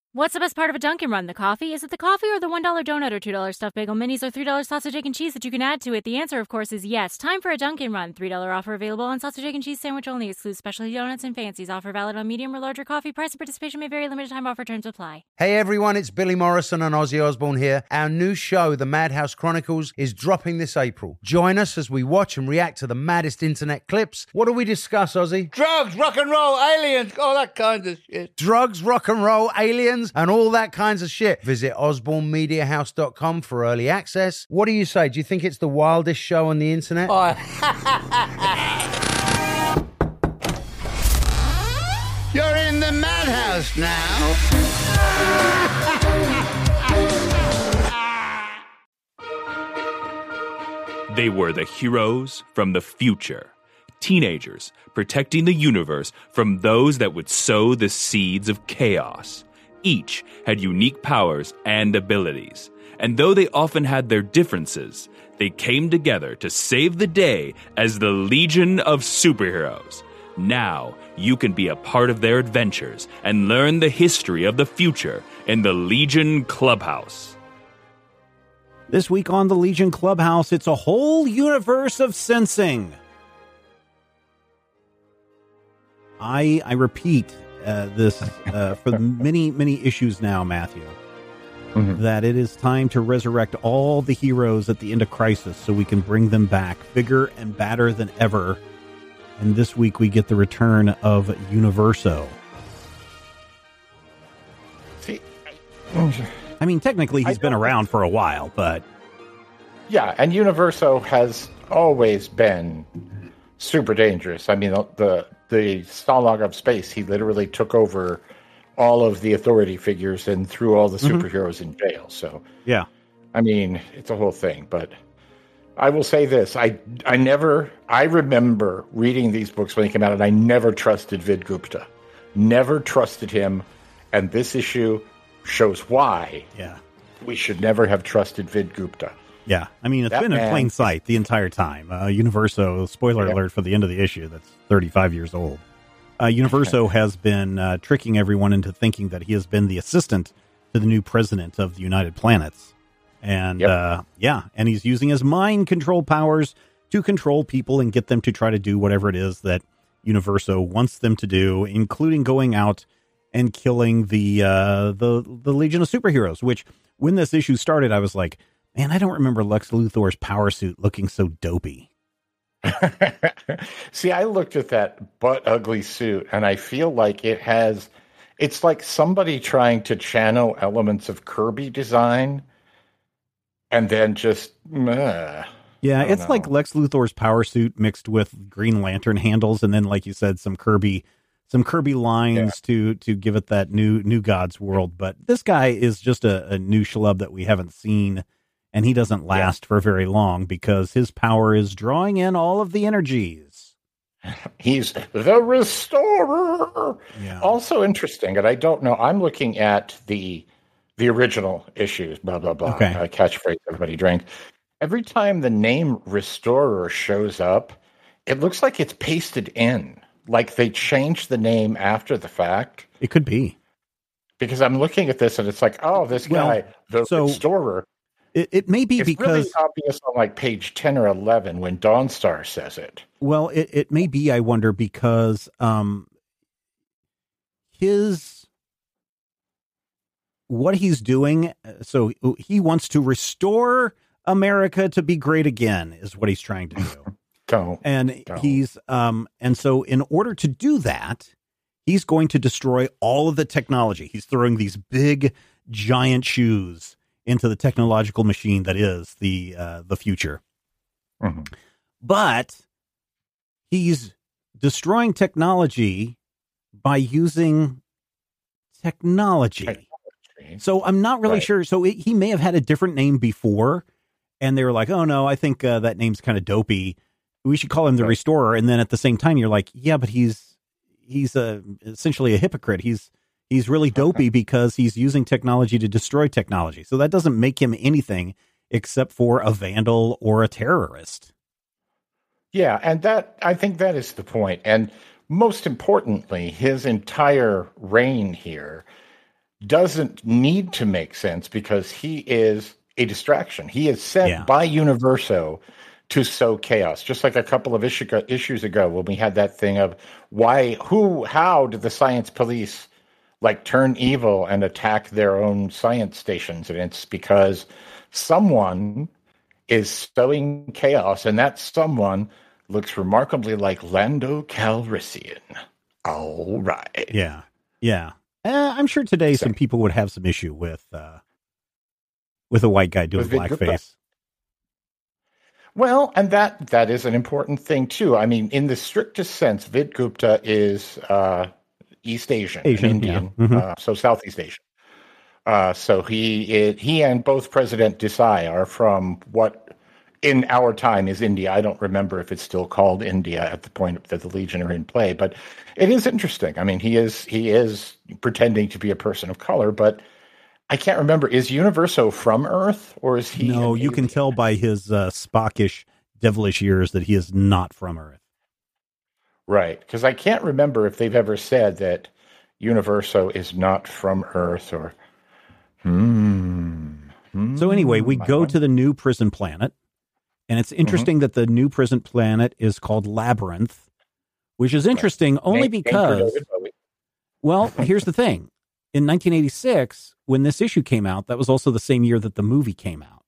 What's the best part of a Dunkin' Run? The coffee? Is it the coffee or the $1 donut or $2 stuffed bagel minis or $3 sausage, egg, and cheese that you can add to it? The answer, of course, is yes. Time for a Dunkin' Run. $3 offer available on sausage, egg, and cheese sandwich only. Excludes specialty donuts and fancies. Offer valid on medium or larger coffee. Price and participation may vary. Limited time offer. Terms apply. Hey everyone, it's Billy Morrison and Ozzy Osbourne here. Our new show, The Madhouse Chronicles, is dropping this April. Join us as we watch and react to the maddest internet clips. What do we discuss, Ozzy? Drugs, rock and roll, aliens, all that kind of shit. Drugs, rock and roll, aliens, and all that kinds of shit. Visit osbornemediahouse.com for early access. What do you say? Do you think it's the wildest show on the internet? You're in the madhouse now. They were the heroes from the future. Teenagers protecting the universe from those that would sow the seeds of chaos. Each had unique powers and abilities, and though they often had their differences, they came together to save the day as the Legion of Superheroes. Now, you can be a part of their adventures and learn the history of the future in the Legion Clubhouse. This week on the Legion Clubhouse, it's a whole universe of sensing. I repeat this for many issues now, Matthew, that it is time to resurrect all the heroes at the end of Crisis so we can bring them back bigger and badder than ever. And this week we get the return of Universo. See, I mean, technically he's been around for a while, but... Yeah, and Universo has always been super dangerous. I mean, the Stalag of Space, he literally took over all of the authority figures and threw all the superheroes in jail. So, yeah, I mean, it's a whole thing. But I will say this: I remember reading these books when they came out, and I never trusted Vid Gupta, never trusted him, and this issue shows why. Yeah, we should never have trusted Vid Gupta. Yeah, I mean, it's been in plain sight the entire time. Universo, spoiler alert for the end of the issue, that's 35 years old. Universo has been tricking everyone into thinking that he has been the assistant to the new president of the United Planets. And, and he's using his mind control powers to control people and get them to try to do whatever it is that Universo wants them to do, including going out and killing the Legion of Superheroes, which, when this issue started, I was like, man, I don't remember Lex Luthor's power suit looking so dopey. See, I looked at that butt ugly suit, and I feel like it's like somebody trying to channel elements of Kirby design, and then just, Yeah, it's like Lex Luthor's power suit mixed with Green Lantern handles, and then, like you said, some Kirby lines to give it that new God's world. But this guy is just a new schlub that we haven't seen. And he doesn't last for very long because his power is drawing in all of the energies. He's the restorer. Yeah. Also interesting, and I don't know, I'm looking at the original issues, blah, blah, blah, catchphrase everybody drank. Every time the name restorer shows up, it looks like it's pasted in. Like they changed the name after the fact. It could be. Because I'm looking at this and it's like, oh, this guy, the restorer. It may be because it's really obvious on like page 10 or 11 when Dawnstar says it. Well, it may be, I wonder, because what he's doing, so he wants to restore America to be great again, is what he's trying to do. He's and so in order to do that, he's going to destroy all of the technology. He's throwing these big, giant shoes into the technological machine that is the future. Mm-hmm. But he's destroying technology by using technology. So I'm not really sure. So he may have had a different name before, and they were like, oh, no, I think that name's kind of dopey. We should call him the Restorer. And then at the same time, you're like, yeah, but he's essentially a hypocrite. He's really dopey because he's using technology to destroy technology. So that doesn't make him anything except for a vandal or a terrorist. Yeah, and I think that is the point. And most importantly, his entire reign here, doesn't need to make sense because he is a distraction. He is sent by Universo to sow chaos, just like a couple of issues ago when we had that thing of how did the science police turn evil and attack their own science stations? And it's because someone is sowing chaos, and that someone looks remarkably like Lando Calrissian. All right. Yeah. Yeah. I'm sure today some people would have some issue with a white guy doing blackface. Well, and that is an important thing, too. I mean, in the strictest sense, Vid Gupta is East Asian Indian, so Southeast Asian. So he and both President Desai are from what in our time is India. I don't remember if it's still called India at the point that the Legion are in play, but it is interesting. I mean, he is pretending to be a person of color, but I can't remember. Is Universo from Earth, or is he? No, you can tell by his Spockish, devilish ears that he is not from Earth. Right, because I can't remember if they've ever said that Universo is not from Earth, or. So anyway, we go to the new prison planet, and it's interesting that the new prison planet is called Labyrinth, which is interesting only because. Well, here's the thing. In 1986, when this issue came out, that was also the same year that the movie came out.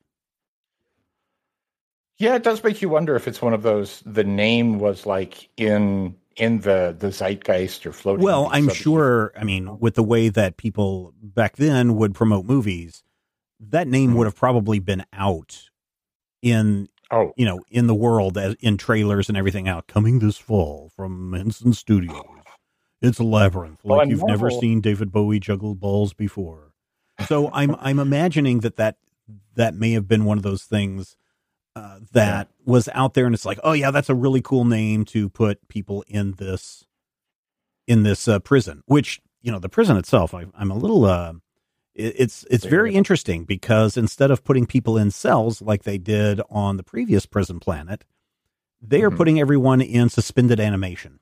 Yeah, it does make you wonder if it's one of those, the name was in the zeitgeist or floating. Well, I'm sure, I mean, with the way that people back then would promote movies, that name would have probably been out in the world, in trailers and everything out, coming this fall from Henson Studios. It's a Labyrinth, like you've never seen David Bowie juggle balls before. So I'm imagining that may have been one of those things that was out there, and it's like, oh yeah, that's a really cool name to put people in this prison. Which, the prison itself, I'm a little it's very interesting because instead of putting people in cells like they did on the previous prison planet, they are putting everyone in suspended animation.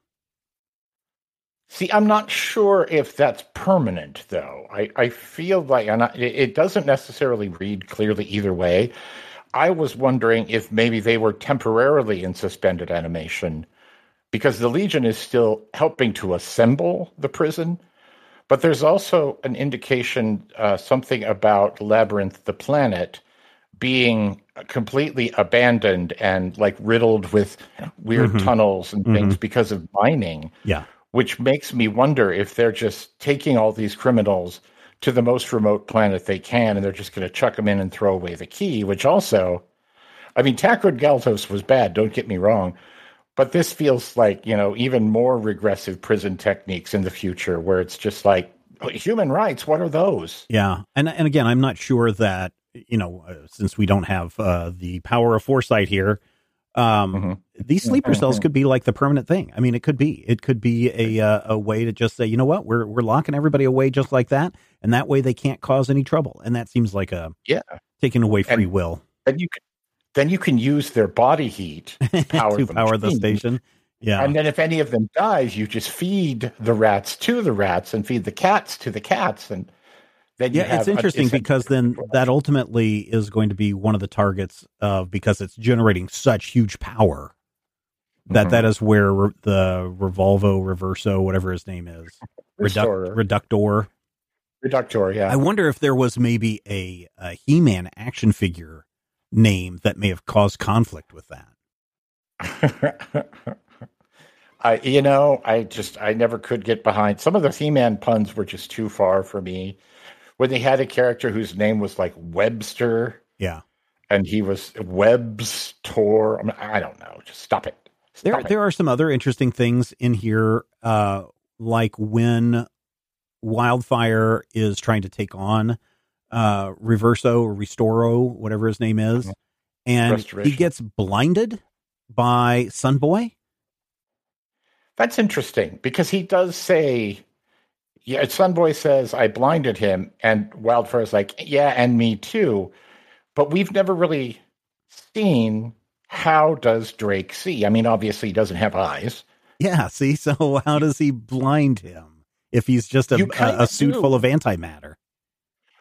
See, I'm not sure if that's permanent, though. I feel like it doesn't necessarily read clearly either way. I was wondering if maybe they were temporarily in suspended animation because the Legion is still helping to assemble the prison. But there's also an indication, something about Labyrinth, the planet, being completely abandoned and riddled with weird tunnels and things because of mining. Yeah. Which makes me wonder if they're just taking all these criminals to the most remote planet they can, and they're just going to chuck them in and throw away the key, which also, I mean, Tancred Galtos was bad, don't get me wrong, but this feels like, even more regressive prison techniques in the future where it's just like, human rights, what are those? Yeah, and again, I'm not sure that, since we don't have the power of foresight here, these sleeper cells could be like the permanent thing. I mean, it could be a way to just say, you know what, we're locking everybody away just like that. And that way they can't cause any trouble. And that seems like taking away free will. Then you can use their body heat to power the station. Yeah. And then if any of them dies, you just feed the rats to the rats and feed the cats to the cats. And then it's interesting because then that ultimately is going to be one of the targets because it's generating such huge power that is where the Reverso, whatever his name is, Reductor, yeah. I wonder if there was maybe a He-Man action figure name that may have caused conflict with that. I never could get behind some of the He-Man puns were just too far for me. When they had a character whose name was like Webster. Yeah. And he was Webster. I don't know. Just stop it. There are some other interesting things in here, like when Wildfire is trying to take on Reverso or Restoro, whatever his name is, and he gets blinded by Sunboy. That's interesting because he does say, yeah, Sunboy says, I blinded him, and Wildfire's like, yeah, and me too. But we've never really seen how does Drake see. I mean, obviously he doesn't have eyes. Yeah, see, so how does he blind him if he's just a suit full of antimatter?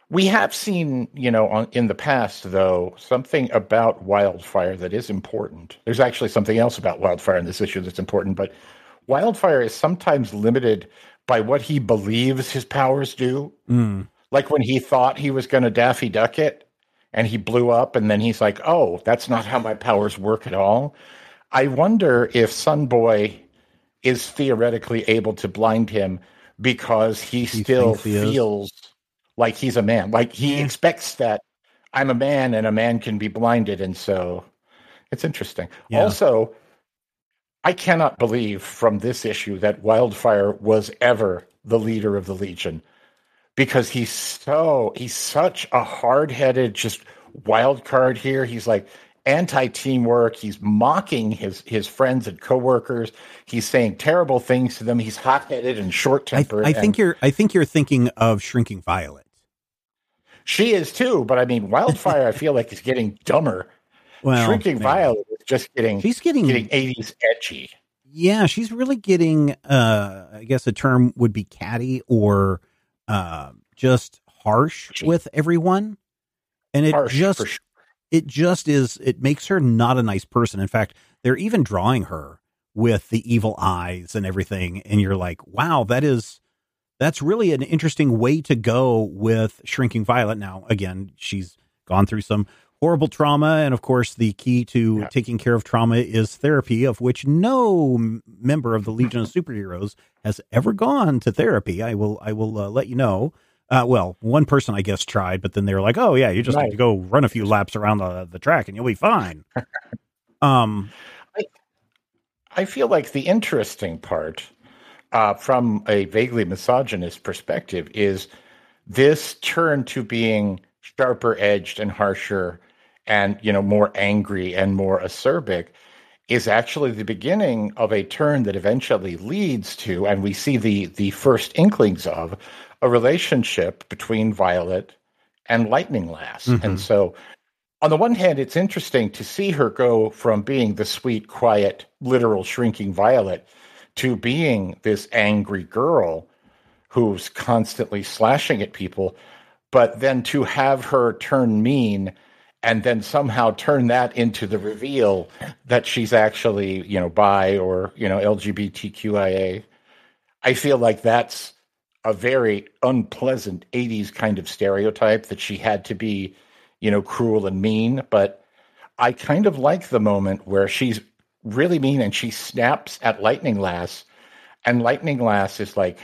We have seen, in the past, though, something about Wildfire that is important. There's actually something else about Wildfire in this issue that's important, but Wildfire is sometimes limited by what he believes his powers do. Like when he thought he was going to Daffy Duck it, and he blew up, and then he's like, oh, that's not how my powers work at all. I wonder if Sunboy is theoretically able to blind him because he still feels like he's a man. Like he expects that I'm a man and a man can be blinded. And so it's interesting. Yeah. Also, I cannot believe from this issue that Wildfire was ever the leader of the Legion, because he's such a hard-headed, just wild card here. He's like anti-teamwork. He's mocking his friends and coworkers. He's saying terrible things to them. He's hot-headed and short-tempered. I think you're thinking of Shrinking Violet. She is too, but I mean, Wildfire, I feel like is getting dumber. Well, Shrinking Violet is just getting 80s edgy. Yeah, she's really getting, I guess a term would be catty or just harsh with everyone. And it it makes her not a nice person. In fact, they're even drawing her with the evil eyes and everything. And you're like, wow, that's really an interesting way to go with Shrinking Violet. Now, again, she's gone through some horrible trauma. And of course, the key to taking care of trauma is therapy, of which no member of the Legion of Superheroes has ever gone to therapy. I will let you know. Well, one person, I guess, tried, but then they were like, oh, yeah, you just need to go run a few laps around the track and you'll be fine. I feel like the interesting part from a vaguely misogynist perspective is this turn to being sharper edged and harsher and, more angry and more acerbic is actually the beginning of a turn that eventually leads to, and we see the first inklings of, a relationship between Violet and Lightning Lass. Mm-hmm. And so on the one hand, it's interesting to see her go from being the sweet, quiet, literal Shrinking Violet to being this angry girl who's constantly slashing at people, but then to have her turn mean and then somehow turn that into the reveal that she's actually, bi or, LGBTQIA. I feel like that's a very unpleasant 80s kind of stereotype that she had to be, cruel and mean. But I kind of like the moment where she's really mean and she snaps at Lightning Lass, and Lightning Lass is like,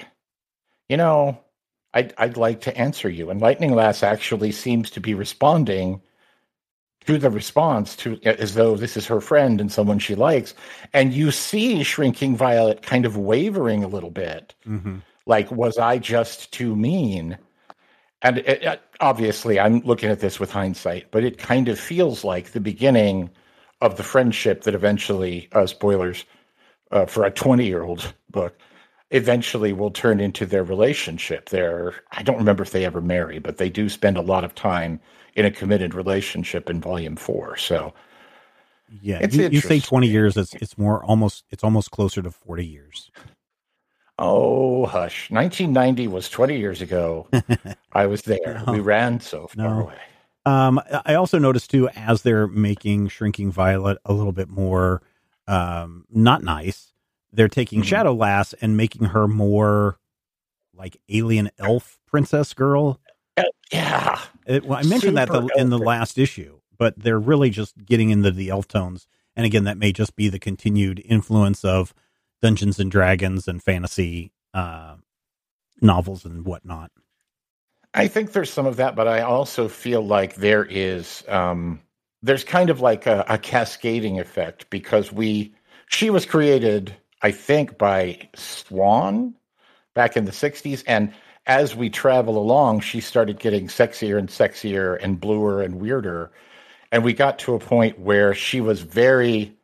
I'd like to answer you. And Lightning Lass actually seems to be responding to the response to as though this is her friend and someone she likes. And you see Shrinking Violet kind of wavering a little bit. Mm-hmm. Like, was I just too mean? And obviously, I'm looking at this with hindsight, but it kind of feels like the beginning of the friendship that eventually, spoilers for a 20-year-old book, eventually will turn into their relationship. I don't remember if they ever marry, but they do spend a lot of time in a committed relationship in Volume 4. So, yeah, you say 20 years. It's almost closer to 40 years. Oh, hush. 1990 was 20 years ago. I was there. We ran so far away. I also noticed, too, as they're making Shrinking Violet a little bit more not nice, they're taking Shadow Lass and making her more like alien elf princess girl. Yeah. I mentioned that in the last issue, but they're really just getting into the elf tones. And again, that may just be the continued influence of Dungeons and Dragons and fantasy novels and whatnot. I think there's some of that, but I also feel like there is there's kind of like a cascading effect because she was created, I think, by Swan back in the 60s, and as we travel along, she started getting sexier and sexier and bluer and weirder, and we got to a point where she was very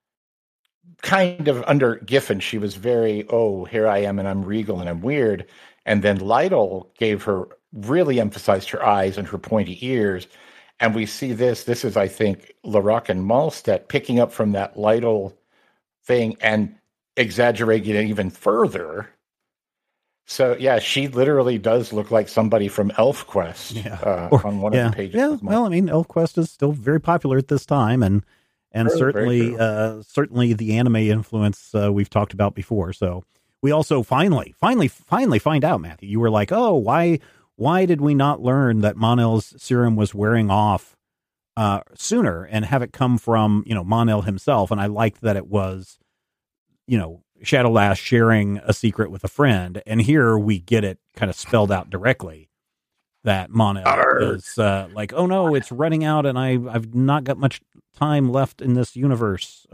kind of under Giffen, she was very, here I am and I'm regal and I'm weird. And then Lytle really emphasized her eyes and her pointy ears. And we see this is, I think, LaRocque and Malstedt picking up from that Lytle thing and exaggerating it even further. So, yeah, she literally does look like somebody from ElfQuest on one of the pages. Yeah, well, I mean, ElfQuest is still very popular at this time, and certainly the anime influence we've talked about before. So we also finally find out, Matthew, you were like, oh, why did we not learn that Mon-El's serum was wearing off sooner and have it come from, Mon-El himself? And I liked that it was, Shadowlash sharing a secret with a friend, and here we get it kind of spelled out directly that Mon-El is like, oh no, it's running out, and I've not got much time left in this universe.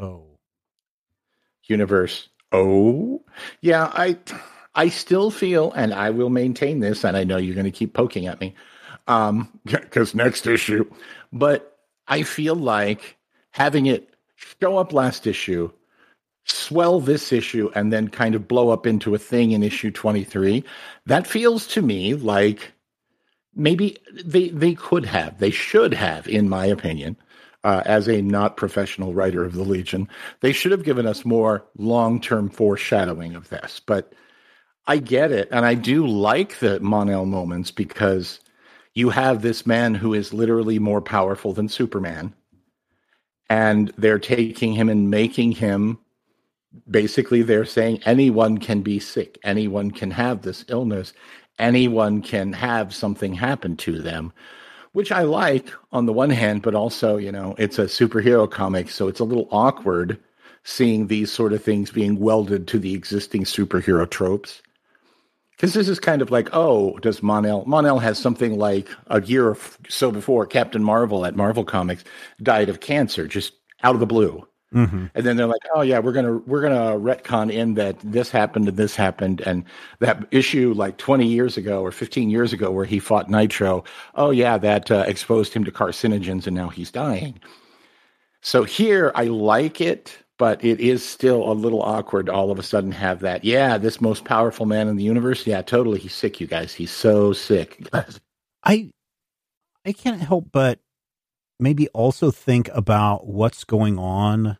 Yeah, I still feel, and I will maintain this, and I know you're going to keep poking at me, because next issue, but I feel like having it show up last issue, swell this issue, and then kind of blow up into a thing in issue 23, that feels to me like maybe they should have, in my opinion, as a not professional writer of the Legion, they should have given us more long-term foreshadowing of this. But I get it, and I do like the Mon-El moments because you have this man who is literally more powerful than Superman, and they're taking him and making him, basically they're saying anyone can be sick, anyone can have this illness, anyone can have something happen to them, which I like on the one hand, but also, it's a superhero comic, so it's a little awkward seeing these sort of things being welded to the existing superhero tropes. Because this is kind of like, oh, does Mon-El has something like a year or so before Captain Marvel at Marvel Comics died of cancer, just out of the blue. Mm-hmm. And then they're like, oh yeah, we're gonna retcon in that this happened and this happened, and that issue like 20 years ago or 15 years ago where he fought Nitro, oh yeah, that exposed him to carcinogens and now he's dying. So here I like it, but it is still a little awkward to all of a sudden have that, yeah, this most powerful man in the universe, yeah, totally, he's sick, you guys, he's so sick. I can't help but maybe also think about what's going on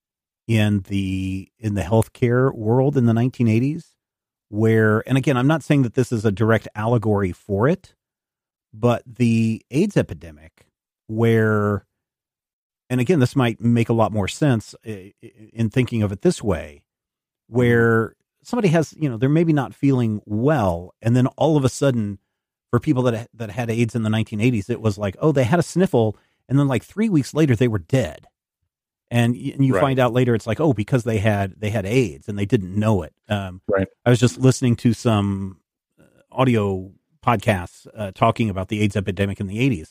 in the healthcare world in the 1980s, where, and again, I'm not saying that this is a direct allegory for it, but the AIDS epidemic, where, and again, this might make a lot more sense in thinking of it this way, where somebody has, they're maybe not feeling well, and then all of a sudden, for people that had AIDS in the 1980s, it was like, oh, they had a sniffle, and then like 3 weeks later, they were dead. And you find out later, it's like, oh, because they had AIDS and they didn't know it. Right. I was just listening to some audio podcasts talking about the AIDS epidemic in the 80s.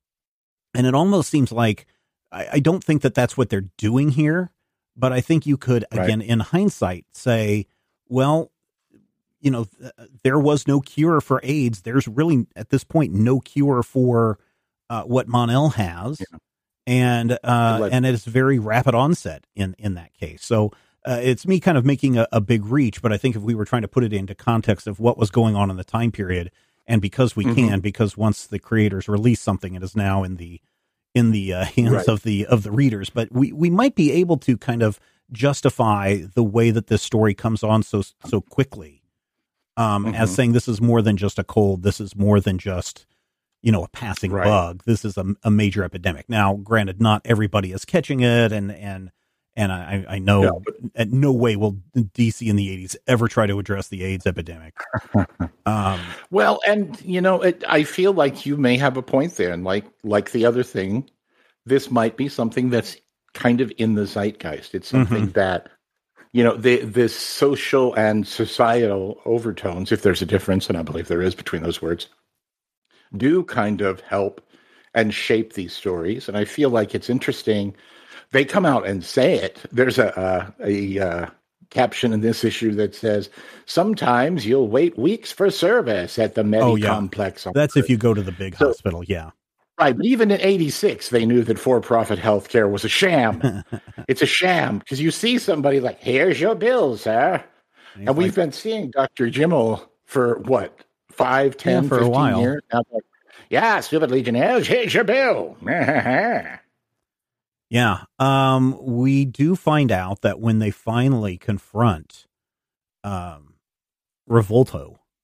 And it almost seems like, I don't think that that's what they're doing here, but I think you could, again, in hindsight, say, well, there was no cure for AIDS. There's really, at this point, no cure for what Mon-El has. Yeah. And it's very rapid onset in that case. So it's me kind of making a big reach, but I think if we were trying to put it into context of what was going on in the time period, and because we can, because once the creators release something, it is now in the hands of the readers. But we might be able to kind of justify the way that this story comes on so quickly, as saying this is more than just a cold. This is more than just, a passing bug. This is a major epidemic. Now, granted, not everybody is catching it, and I know at no way will DC in the 80s ever try to address the AIDS epidemic. Well, and I feel like you may have a point there, and like the other thing, this might be something that's kind of in the zeitgeist. It's something that, this social and societal overtones, if there's a difference, and I believe there is between those words, do kind of help and shape these stories. And I feel like it's interesting. They come out and say it. There's a caption in this issue that says, sometimes you'll wait weeks for service at the Complex. That's if you go to the big hospital. Yeah. Right. But even in 86, they knew that for-profit healthcare was a sham. It's a sham because you see somebody like, here's your bill, sir. And we've been seeing Dr. Jimmel for what? 5, 10, for 15 a while. Years. Yeah, stupid Legionnaires, here's your bill. Yeah. We do find out that when they finally confront Revolto,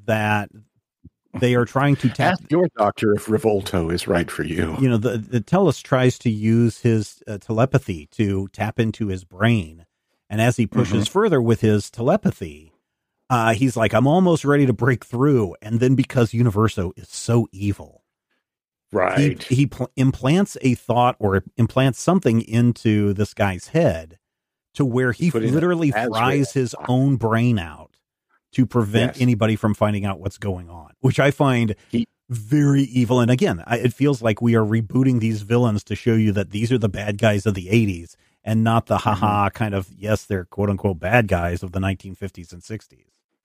that they are trying to tap. Ask your doctor if Revolto is right for you. You know, the Tellus tries to use his telepathy to tap into his brain. And as he pushes further with his telepathy, he's like, I'm almost ready to break through. And then because Universo is so evil, right, he implants a thought or implants something into this guy's head to where he literally fries his own brain out to prevent anybody from finding out what's going on, which I find very evil. And again, it feels like we are rebooting these villains to show you that these are the bad guys of the 80s and not the haha kind of, yes, they're quote unquote bad guys of the 1950s and 60s.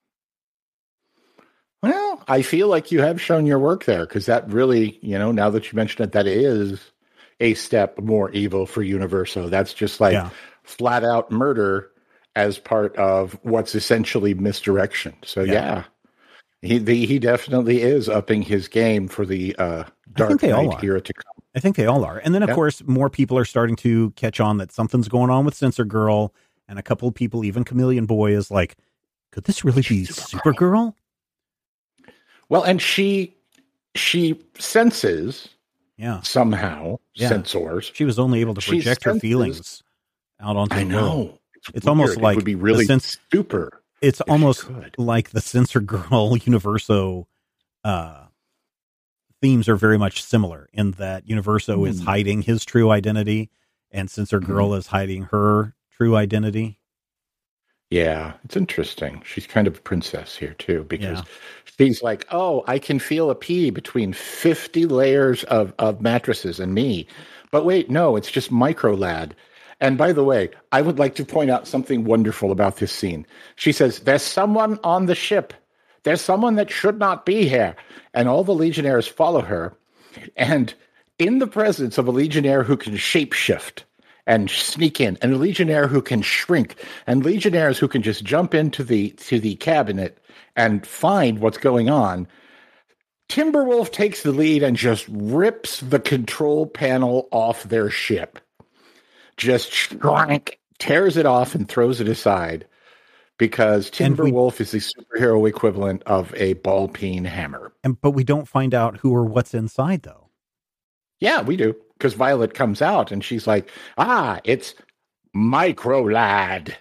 Well, I feel like you have shown your work there, because that really, you know, now that you mention it, that is a step more evil for Universo. That's just like flat out murder as part of what's essentially misdirection. So he definitely is upping his game for the Dark Knight era to come. I think they all are. And then, of course, more people are starting to catch on that something's going on with Censor Girl, and a couple of people, even Chameleon Boy, is like, could this really be Supergirl? Well, and she senses somehow, sensors. She was only able to project her feelings out onto the world. It's almost like it would be really super. It's almost like the Censor Girl Universo themes are very much similar in that Universo is hiding his true identity and Censor Girl is hiding her true identity. Yeah, it's interesting. She's kind of a princess here too, because she's like, oh, I can feel a pee between 50 layers of mattresses and me. But wait, no, it's just Micro Lad. And by the way, I would like to point out something wonderful about this scene. She says, there's someone on the ship. There's someone that should not be here. And all the Legionnaires follow her. And in the presence of a Legionnaire who can shapeshift and sneak in, and a Legionnaire who can shrink, and Legionnaires who can just jump into the cabinet and find what's going on, Timberwolf takes the lead and just rips the control panel off their ship. Just tears it off and throws it aside, because Timberwolf is the superhero equivalent of a ball peen hammer. But we don't find out who or what's inside, though. Yeah, we do, because Violet comes out and she's like, it's Micro Lad.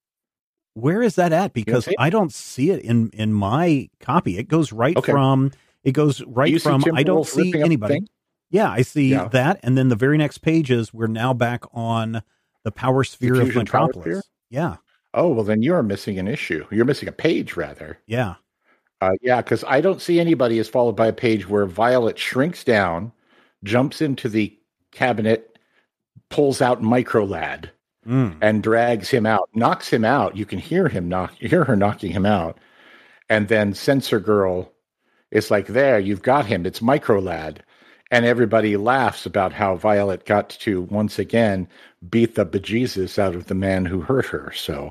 Where is that at? Because I don't see it in my copy. It goes right from, I don't see anybody. Yeah, I see that. And then the very next page is we're now back on the power sphere of Metropolis. Yeah. Oh, well, then you're missing an issue. You're missing a page, rather. Yeah. Because I don't see anybody is followed by a page where Violet shrinks down, jumps into the cabinet, pulls out Micro Lad, and drags him out, knocks him out. You can hear her knocking him out. And then Censor Girl is like, there, you've got him. It's Micro Lad. And everybody laughs about how Violet got to, once again, beat the bejesus out of the man who hurt her. So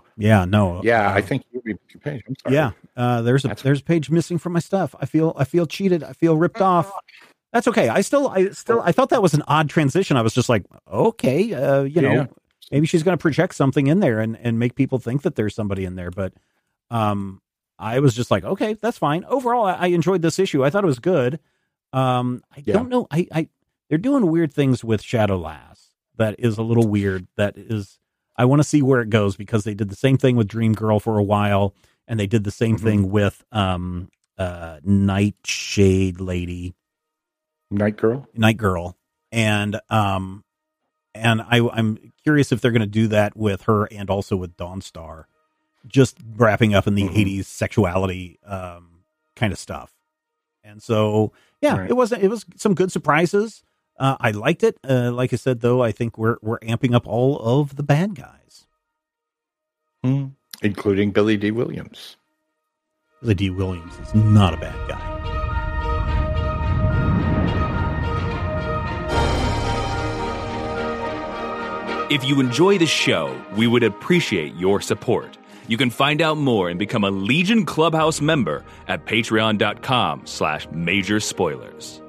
I think you read the page. I'm sorry. Yeah, there's a page missing from my stuff. I feel cheated. I feel ripped off. That's okay. I thought that was an odd transition. I was just like, okay, maybe she's going to project something in there and make people think that there's somebody in there. But I was just like, okay, that's fine. Overall, I enjoyed this issue. I thought it was good. I don't know. They're doing weird things with Shadow Lass. That is a little weird. I want to see where it goes, because they did the same thing with Dream Girl for a while, and they did the same thing with Nightshade Lady, Night Girl, and I'm curious if they're going to do that with her and also with Dawnstar, just wrapping up in the 80s sexuality kind of stuff. And so, it was some good surprises. I liked it. Like I said, though, I think we're amping up all of the bad guys, including Billy D. Williams. Billy D. Williams is not a bad guy. If you enjoy the show, we would appreciate your support. You can find out more and become a Legion Clubhouse member at patreon.com/major spoilers.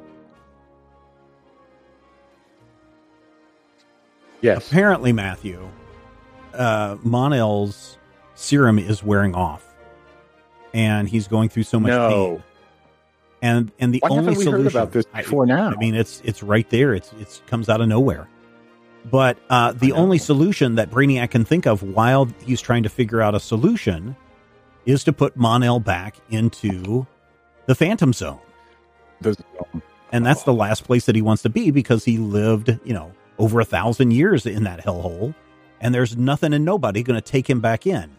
Yes. Apparently, Matthew, Mon-El's serum is wearing off. and he's going through so much pain. And the only solution, heard about this before now? I mean, it's right there. It comes out of nowhere. But the only solution that Brainiac can think of while he's trying to figure out a solution is to put Mon-El back into the Phantom Zone. And that's the last place that he wants to be, because he lived, over 1,000 years in that hellhole, and there's nothing and nobody going to take him back in.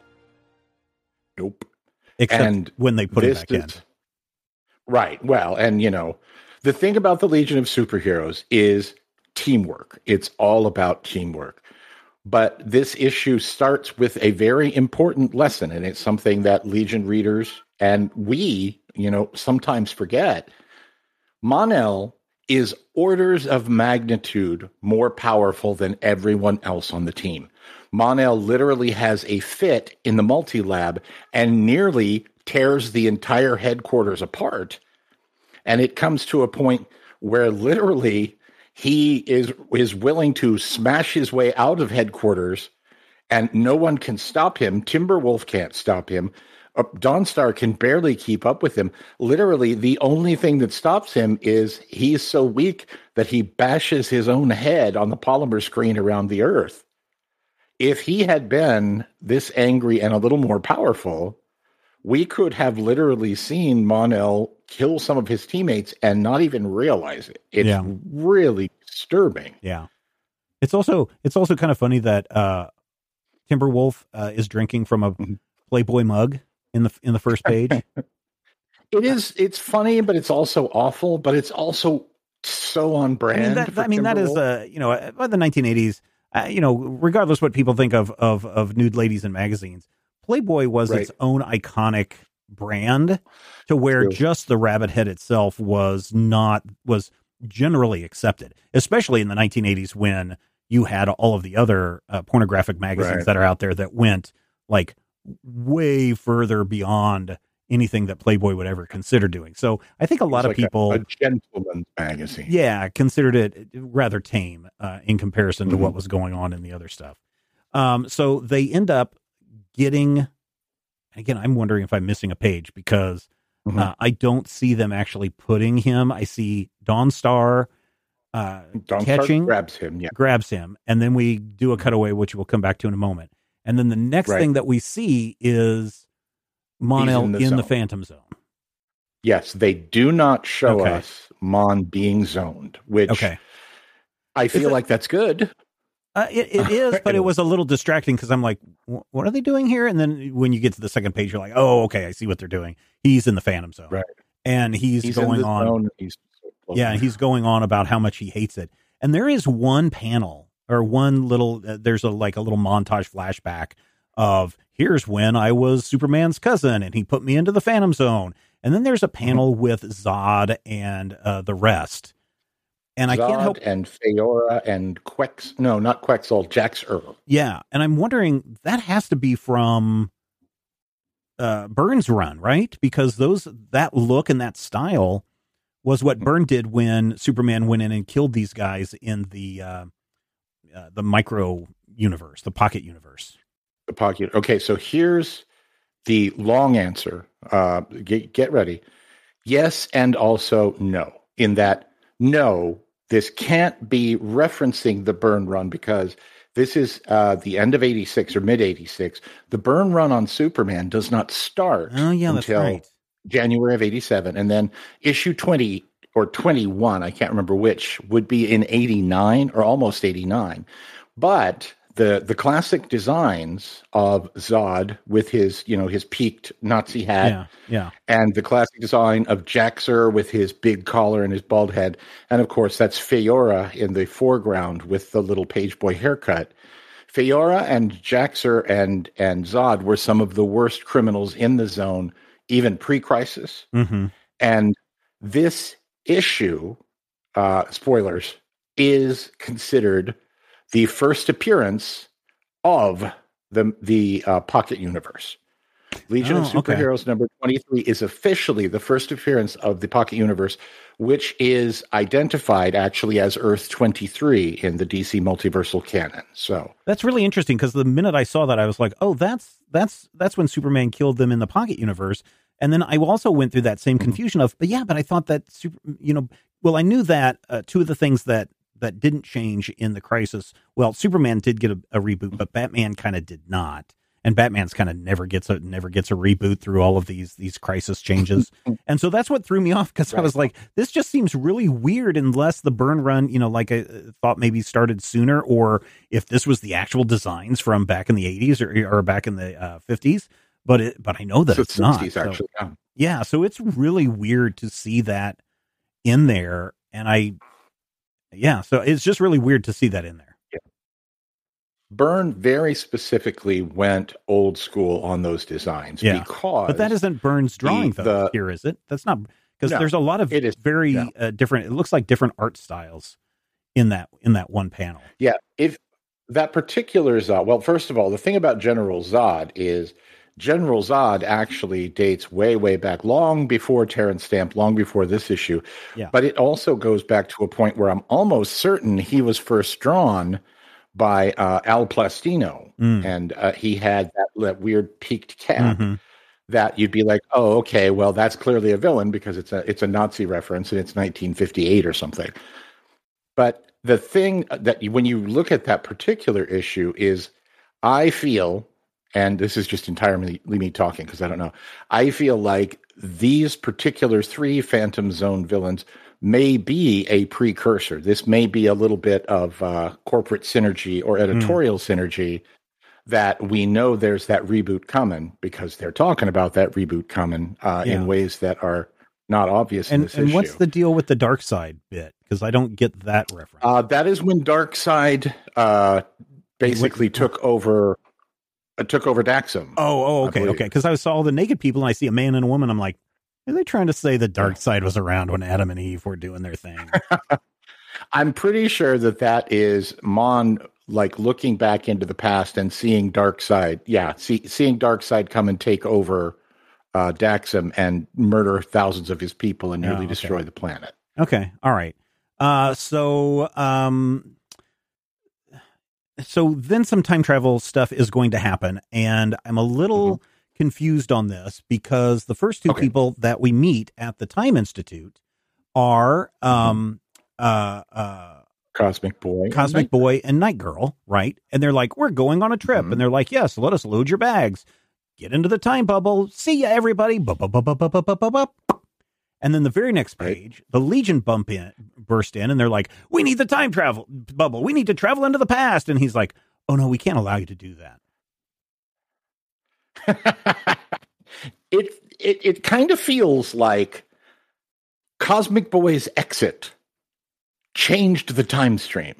Nope. Except when they put him back in. Right. Well, and the thing about the Legion of Superheroes is teamwork. It's all about teamwork. But this issue starts with a very important lesson, and it's something that Legion readers and we, sometimes forget. Mon-El is orders of magnitude more powerful than everyone else on the team. Mon-El literally has a fit in the multi-lab and nearly tears the entire headquarters apart. And it comes to a point where literally he is willing to smash his way out of headquarters, and no one can stop him. Timberwolf can't stop him. Dawnstar can barely keep up with him. Literally, the only thing that stops him is he's so weak that he bashes his own head on the polymer screen around the Earth. If he had been this angry and a little more powerful, we could have literally seen Mon-El kill some of his teammates and not even realize it. It's really disturbing. Yeah. It's also kind of funny that Timberwolf is drinking from a Playboy mug in the first page. It's funny, but it's also awful, but it's also so on brand. That is by the 1980s, regardless what people think of nude ladies in magazines, Playboy was its own iconic brand, to where just the rabbit head itself was generally accepted, especially in the 1980s when you had all of the other pornographic magazines that are out there that went like way further beyond anything that Playboy would ever consider doing. So I think a lot of people, a gentleman's magazine, considered it rather tame in comparison to what was going on in the other stuff. So they end up getting, again, I'm wondering if I'm missing a page, because I don't see them actually putting him. I see Dawnstar catching, grabs him, and then we do a cutaway, which we'll come back to in a moment. And then the next thing that we see is Mon-El in the Phantom Zone. Yes, they do not show us Mon being zoned, which I feel like that's good. It is, but it was a little distracting because I'm like, what are they doing here? And then when you get to the second page, you're like, oh, okay, I see what they're doing. He's in the Phantom Zone. Right. And he's going on. He's going on about how much he hates it. And there is one panel or one little, there's a little montage flashback of, here's when I was Superman's cousin and he put me into the Phantom Zone. And then there's a panel with Zod and the rest. And Zod, I can't help, and Feora and not Quetzal, Jax-Ur. Yeah, and I'm wondering, that has to be from Byrne's run, right? Because that look and that style was what Byrne did when Superman went in and killed these guys in the micro universe, the pocket universe. The pocket. Okay, so here's the long answer. Get ready. Yes, and also no. In that, no, this can't be referencing the Byrne run, because this is the end of 86 or mid 86. The Byrne run on Superman does not start until January of 87. And then issue 20 or 21, I can't remember which, would be in 89 or almost 89. But the classic designs of Zod with his peaked Nazi hat, and the classic design of Jax-Ur with his big collar and his bald head, and of course that's Feora in the foreground with the little page boy haircut. Feora and Jax-Ur and Zod were some of the worst criminals in the Zone, even pre-Crisis. And this issue, spoilers, is considered the first appearance of the Pocket Universe. Legion of Superheroes number 23 is officially the first appearance of the Pocket Universe, which is identified actually as Earth 23 in the DC multiversal canon. So that's really interesting, because the minute I saw that, I was like, oh, that's when Superman killed them in the Pocket Universe. And then I also went through that same confusion of, but I thought that, I knew that two of the things that didn't change in the Crisis, well, Superman did get a reboot, but Batman kind of did not. And Batman's kind of never gets a reboot through all of these Crisis changes. And so that's what threw me off, because I was like, this just seems really weird, unless the Byrne run, like I thought maybe started sooner, or if this was the actual designs from back in the 80s or back in the 50s. But I know that it's not. Actually, yeah. So it's really weird to see that in there. And so it's just really weird to see that in there. Byrne very specifically went old school on those designs, but that isn't Byrne's drawing here, is it? That's not, because there's a lot of very different. It looks like different art styles in that one panel. Yeah, if that particular Zod. Well, first of all, the thing about General Zod is General Zod actually dates way back, long before Terrence Stamp, long before this issue. Yeah. But it also goes back to a point where I'm almost certain he was first drawn by Al Plastino, and he had that weird peaked cap that you'd be like, oh, okay, well, that's clearly a villain because it's a Nazi reference and it's 1958 or something. But the thing that when you look at that particular issue is, I feel, and this is just entirely me talking because I don't know, I feel like these particular 3 Phantom Zone villains may be a precursor. This may be a little bit of corporate synergy or editorial synergy, that we know there's that reboot coming, because they're talking about that reboot coming in ways that are not obvious in this issue. And what's the deal with the Darkseid bit? Because I don't get that reference. That is when Darkseid basically took over Daxam. Okay. Because I saw all the naked people and I see a man and a woman. I'm like, are they trying to say the Darkseid was around when Adam and Eve were doing their thing? I'm pretty sure that is Mon, like, looking back into the past and seeing Darkseid. Yeah, seeing Darkseid come and take over Daxam and murder thousands of his people and nearly destroy the planet. Okay, all right. So then some time travel stuff is going to happen, and I'm a little confused on this, because the first two people that we meet at the Time Institute are Cosmic Boy and Night Girl, right? And they're like, we're going on a trip, and they're like, yes, let us load your bags, get into the time bubble, see ya, everybody. And then the very next page, the Legion burst in, and they're like, we need the time travel bubble, we need to travel into the past. And he's like, oh no, we can't allow you to do that. It kind of feels like Cosmic Boy's exit changed the time stream.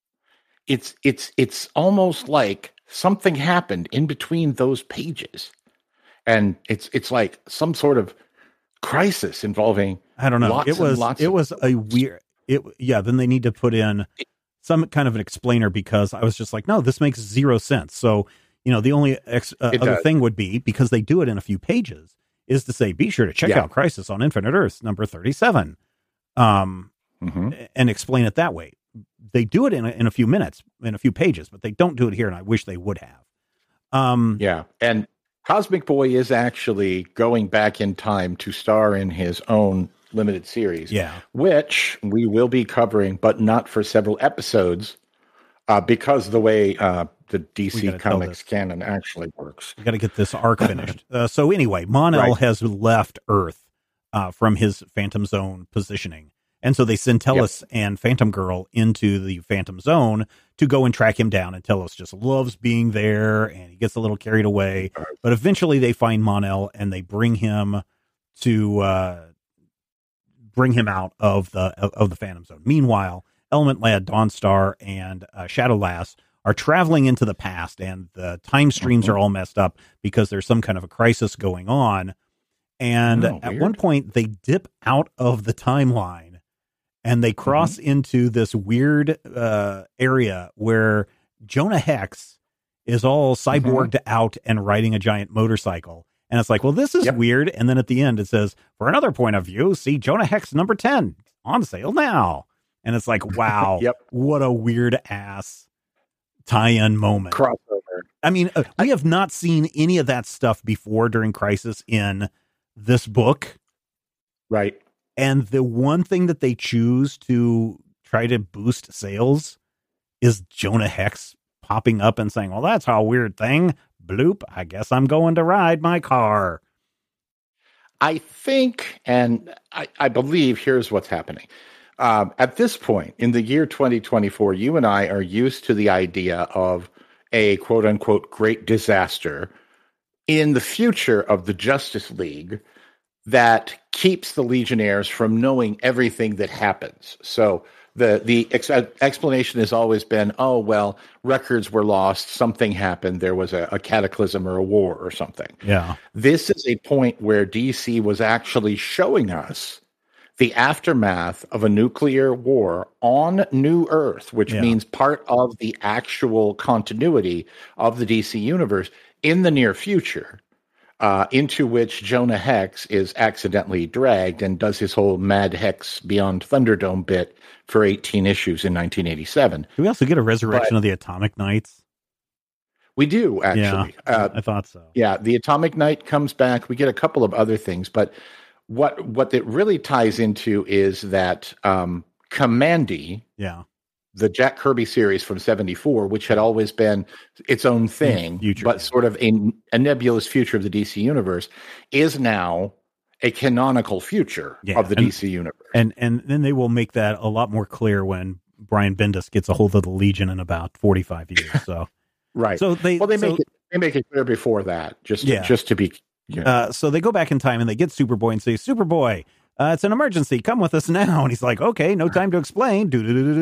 It's almost like something happened in between those pages, and it's like some sort of crisis involving, I don't know. It was a weird. Then they need to put in some kind of an explainer, because I was just like, no, this makes zero sense. So, the only other thing would be, because they do it in a few pages, is to say, be sure to check out Crisis on Infinite Earths number 37, and explain it that way. They do it in a few minutes, in a few pages, but they don't do it here, and I wish they would have. And Cosmic Boy is actually going back in time to star in his own limited series, which we will be covering, but not for several episodes, because of the way the DC Comics canon actually works. We got to get this arc finished. So anyway, Mon-El has left Earth from his Phantom Zone positioning. And so they send Tellus and Phantom Girl into the Phantom Zone to go and track him down. And Tellus just loves being there, and he gets a little carried away. But eventually they find Mon-El, and they bring him to bring him out of the Phantom Zone. Meanwhile, Element Lad, Dawnstar, and Shadow Lass are traveling into the past, and the time streams are all messed up because there's some kind of a crisis going on. And at one point, they dip out of the timeline, and they cross into this weird area where Jonah Hex is all cyborged out and riding a giant motorcycle. And it's like, well, this is weird. And then at the end, it says, for another point of view, see Jonah Hex number 10 on sale now. And it's like, wow, what a weird ass tie-in moment. Crossover. I mean, we have not seen any of that stuff before during Crisis in this book. Right. And the one thing that they choose to try to boost sales is Jonah Hex popping up and saying, well, that's a weird thing. Bloop, I guess I'm going to ride my car. I think, and I believe, here's what's happening. At this point, in the year 2024, you and I are used to the idea of a quote-unquote great disaster in the future of the Justice League that keeps the Legionnaires from knowing everything that happens. So the explanation has always been, oh, well, records were lost, something happened, there was a cataclysm or a war or something. Yeah. This is a point where DC was actually showing us the aftermath of a nuclear war on New Earth, which means part of the actual continuity of the DC universe in the near future, into which Jonah Hex is accidentally dragged and does his whole Mad Hex Beyond Thunderdome bit for 18 issues in 1987. Do we also get a resurrection of the Atomic Knights? We do, actually. Yeah, I thought so. Yeah, the Atomic Knight comes back. We get a couple of other things, but what it really ties into is that Kamandi, the Jack Kirby series from 74, which had always been its own thing, but sort of a nebulous future of the DC universe, is now a canonical future of the DC universe. And then they will make that a lot more clear when Brian Bendis gets a hold of the Legion in about 45 years. So right. So they make it clear before that, just to be. So they go back in time and they get Superboy and say, Superboy, it's an emergency. Come with us now. And he's like, okay, no time to explain.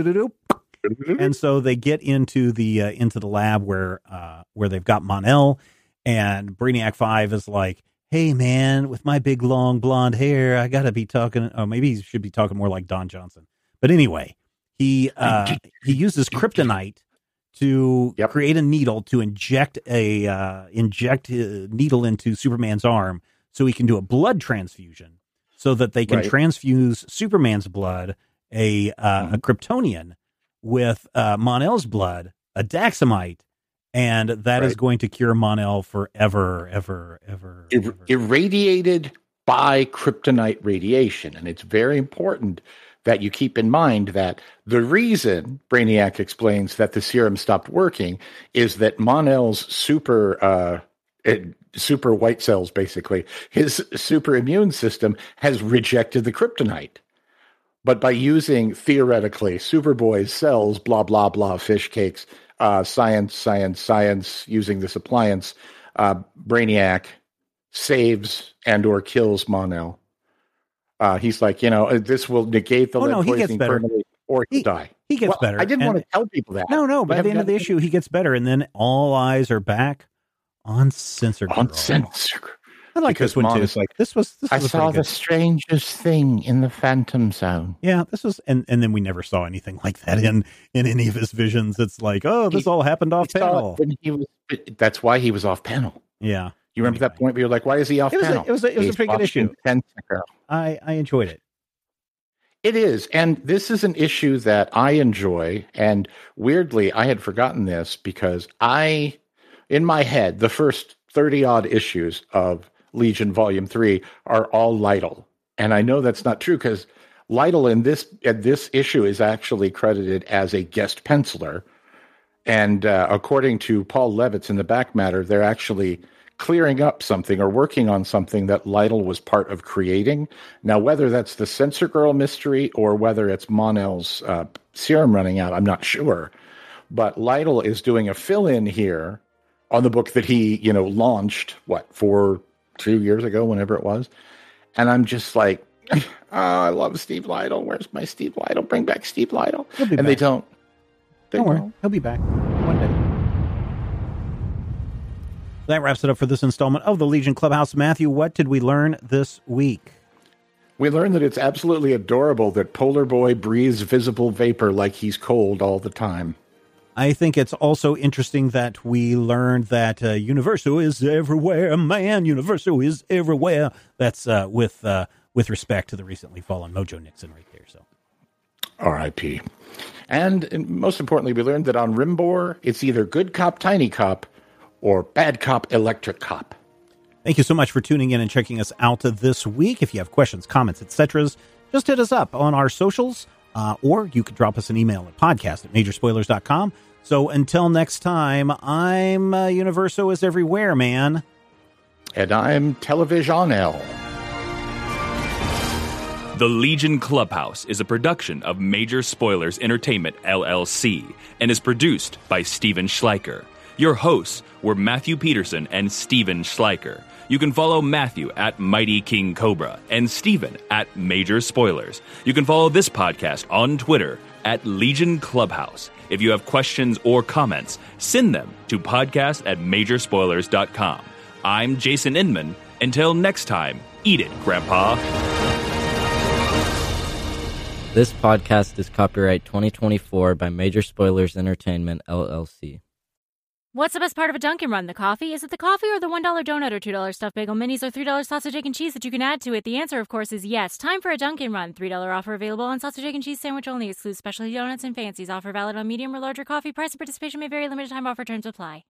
And so they get into the lab where they've got Mon-El, and Brainiac 5 is like, hey man, with my big long blonde hair, I gotta be talking. Oh, maybe he should be talking more like Don Johnson. But anyway, he uses kryptonite to create a needle to inject a needle into Superman's arm so he can do a blood transfusion so that they can transfuse Superman's blood, a Kryptonian, with Mon-El's blood, a Daxamite, and that is going to cure Mon-El forever, ever. Irradiated by kryptonite radiation. And it's very important that you keep in mind that the reason Brainiac explains that the serum stopped working is that Mon-El's super white cells, basically, his super immune system has rejected the kryptonite. But by using, theoretically, Superboy's cells, blah, blah, blah, fish cakes, science, using this appliance, Brainiac saves and or kills Mon-El. He's like, this will negate the lead poisoning permanently, or he'll die. He gets better. I didn't want to tell people that. No, by the end of the issue, he gets better, and then all eyes are back on Censor Girl. I like this one too. Like, this was I saw the strangest thing in the Phantom Zone. Yeah, this was, and then we never saw anything like that in any of his visions. It's like, this all happened off panel. That's why he was off panel. Yeah, you remember that point where you're like, why is he off panel? It was a pretty good issue. I enjoyed it. It is, and this is an issue that I enjoy. And weirdly, I had forgotten this because in my head, the first 30 odd issues of Legion Volume 3 are all Lytle. And I know that's not true because Lytle in this issue is actually credited as a guest penciler. And according to Paul Levitz in the back matter, they're actually clearing up something or working on something that Lytle was part of creating. Now, whether that's the Censor Girl mystery or whether it's Mon-El's serum running out, I'm not sure. But Lytle is doing a fill-in here on the book that he, launched, 2 years ago, whenever it was. And I'm just like, I love Steve Lytle. Where's my Steve Lytle? Bring back Steve Lytle. And they don't. Don't worry. He'll be back one day. That wraps it up for this installment of the Legion Clubhouse. Matthew, what did we learn this week? We learned that it's absolutely adorable that Polar Boy breathes visible vapor like he's cold all the time. I think it's also interesting that we learned that Universo is everywhere, man. Universo is everywhere. That's with respect to the recently fallen Mojo Nixon right there. So, R.I.P. And most importantly, we learned that on Rimbor, it's either good cop, tiny cop, or bad cop, electric cop. Thank you so much for tuning in and checking us out this week. If you have questions, comments, etc., just hit us up on our socials, or you could drop us an email at podcast@majorspoilers.com. So until next time, I'm Universo is everywhere, man. And I'm Televisionel. The Legion Clubhouse is a production of Major Spoilers Entertainment, LLC, and is produced by Steven Schleicher. Your hosts were Matthew Peterson and Steven Schleicher. You can follow Matthew at Mighty King Cobra and Steven at Major Spoilers. You can follow this podcast on Twitter at Legion Clubhouse. If you have questions or comments, send them to podcast@majorspoilers.com. I'm Jason Inman. Until next time, eat it, Grandpa. This podcast is copyright 2024 by Major Spoilers Entertainment, LLC. What's the best part of a Dunkin' Run? The coffee? Is it the coffee or the $1 donut or $2 stuffed bagel minis or $3 sausage, egg, and cheese that you can add to it? The answer, of course, is yes. Time for a Dunkin' Run. $3 offer available on sausage, egg, and cheese sandwich only. Excludes specialty donuts and fancies. Offer valid on medium or larger coffee. Price and participation may vary. Limited time offer. Terms apply.